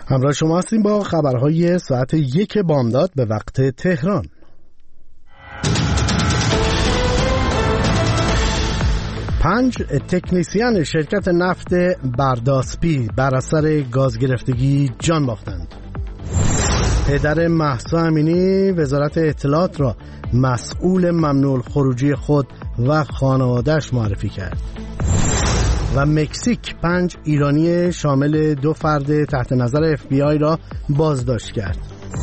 همراه شما هستیم با خبرهای ساعت 1 بامداد به وقت تهران. پنج تکنیسیان شرکت نفت برداسپی بر اثر گاز گرفتگی جان باختند. پدر مهسا امینی وزارت اطلاعات را مسئول ممنوع الخروجی خود و خانواده‌اش معرفی کرد. و مکزیک 5 ایرانی شامل 2 فرد تحت نظر FBI را بازداشت کرد.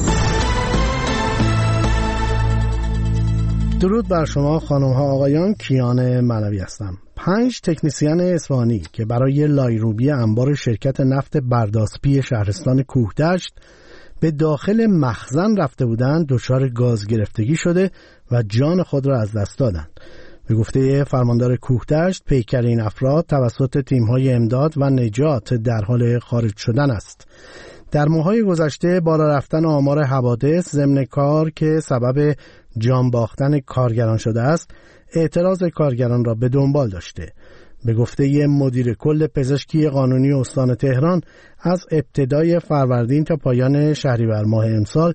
درود بر شما خانم ها آقایان، کیان معنوی هستم. 5 تکنیسیان اصفهانی که برای لایروبی انبار شرکت نفت برداسپی شهرستان کوهدشت به داخل مخزن رفته بودند دچار گاز گرفتگی شده و جان خود را از دست دادند. به گفته فرماندار کوهدشت، پیکر این افراد توسط تیم‌های امداد و نجات در حال خارج شدن است. در ماه‌های گذشته بالا رفتن آمار حوادث ضمن کار که سبب جان باختن کارگران شده است، اعتراض کارگران را به دنبال داشته. به گفته مدیر کل پزشکی قانونی استان تهران، از ابتدای فروردین تا پایان شهریور ماه امسال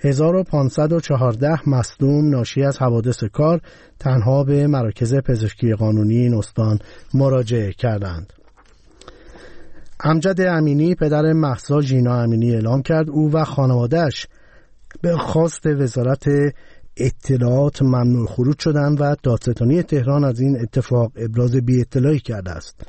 1514 مصدوم ناشی از حوادث کار تنها به مراکز پزشکی قانونی این استان مراجعه کردند. امجد امینی پدر مهسا ژینا امینی اعلام کرد او و خانواده‌اش به خواست وزارت اطلاعات ممنوع خروج شدند و دادستانی تهران از این اتفاق ابراز بی‌اطلاعی کرده است.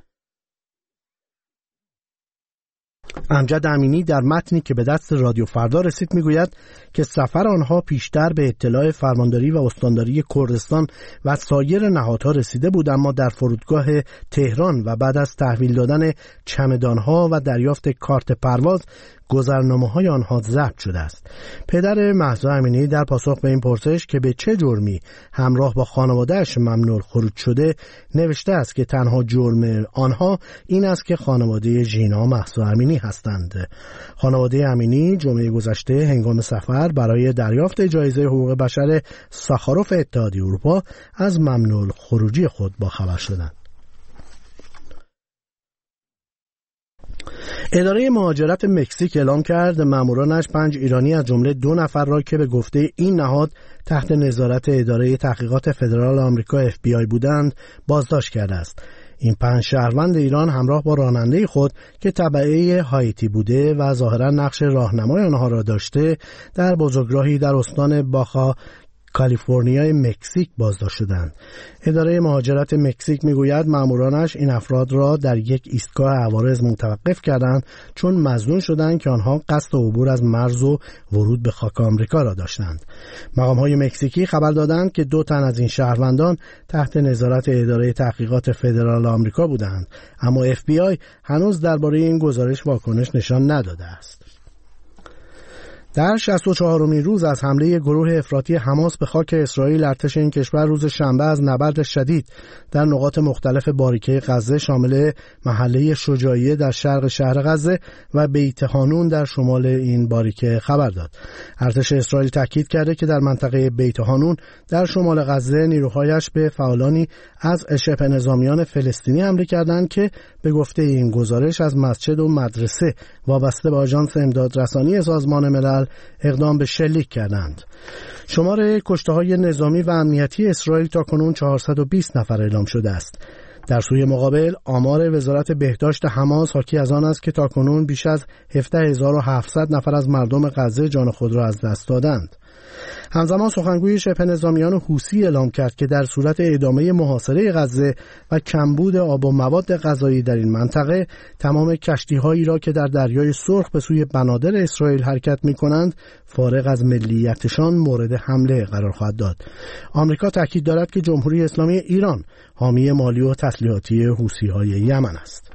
امجد امینی در متنی که به دست رادیو فردا رسید میگوید که سفر آنها پیشتر به اطلاع فرمانداری و استانداری کردستان و سایر نهادها رسیده بود، اما در فرودگاه تهران و بعد از تحویل دادن چمدانها و دریافت کارت پرواز گذرنامه‌های آنها ضبط شده است. پدر مهسا امینی در پاسخ به این پرسش که به چه جرمی همراه با خانواده‌اش ممنوع خروج شده نوشته است که تنها جرم آنها این است که خانواده ژینا مهسا امینی هستند. خانواده امینی جمعه گذشته هنگام سفر برای دریافت جایزه حقوق بشر ساخاروف اتحادیه اروپا از ممنوع خروجی خود باخبر شدند. اداره مهاجرت مکزیک اعلام کرد مامورانش 5 ایرانی از جمله 2 نفر را که به گفته این نهاد تحت نظارت اداره تحقیقات فدرال آمریکا FBI بودند بازداشت کرده است. این 5 شهروند ایران همراه با راننده خود که تبعه هایتی بوده و ظاهرا نقش راهنمای آنها را داشته در بزرگراهی در استان باخا کالیفرنیای مکزیک بازداشت شدند. اداره مهاجرت مکزیک میگوید مامورانش این افراد را در یک ایستگاه عوارض متوقف کردند چون مظنون شدند که آنها قصد عبور از مرز و ورود به خاک آمریکا را داشتند. مقام‌های مکزیکی خبر دادند که 2 تن از این شهروندان تحت نظارت اداره تحقیقات فدرال آمریکا بودند، اما FBI هنوز درباره این گزارش واکنش نشان نداده است. در 64مین روز از حمله گروه افراطی حماس به خاک اسرائیل، ارتش این کشور روز شنبه از نبرد شدید در نقاط مختلف باریکه غزه شامل محله شجاعیه در شرق شهر غزه و بیت حانون در شمال این باریکه خبر داد. ارتش اسرائیل تاکید کرده که در منطقه بیت حانون در شمال غزه نیروهایش به فعالانی از شبه نظامیان فلسطینی حمله کردند که به گفته این گزارش از مسجد و مدرسه وابسته به آژانس امدادرسانی سازمان ملل اقدام به شلیک کردند. شمار کشته‌های نظامی و امنیتی اسرائیل تاکنون 420 نفر اعلام شده است. در سوی مقابل آمار وزارت بهداشت حماس حاکی از آن است که تاکنون بیش از 17700 نفر از مردم غزه جان خود را از دست دادند. همزمان سخنگوی شبه نظامیان حوثی اعلام کرد که در صورت ادامه محاصره غزه و کمبود آب و مواد غذایی در این منطقه، تمام کشتی‌هایی را که در دریای سرخ به سوی بنادر اسرائیل حرکت می‌کنند فارغ از ملیتشان مورد حمله قرار خواهد داد. آمریکا تاکید دارد که جمهوری اسلامی ایران حامی مالی و تسلیحاتی حوثی‌های یمن است.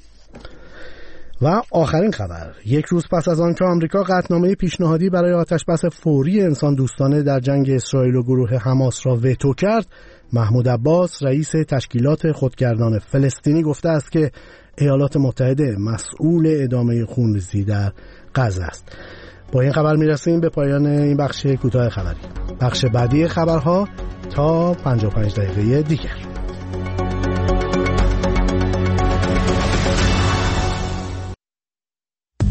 و آخرین خبر، 1 روز پس از آن که آمریکا قطعنامه پیشنهادی برای آتشبس فوری انسان دوستانه در جنگ اسرائیل و گروه حماس را وتو کرد، محمود عباس رئیس تشکیلات خودگردان فلسطینی گفته است که ایالات متحده مسئول ادامه خونریزی در غزه است. با این خبر میرسیم به پایان این بخش کوتاه خبری. بخش بعدی خبرها تا 55 دقیقه دیگر.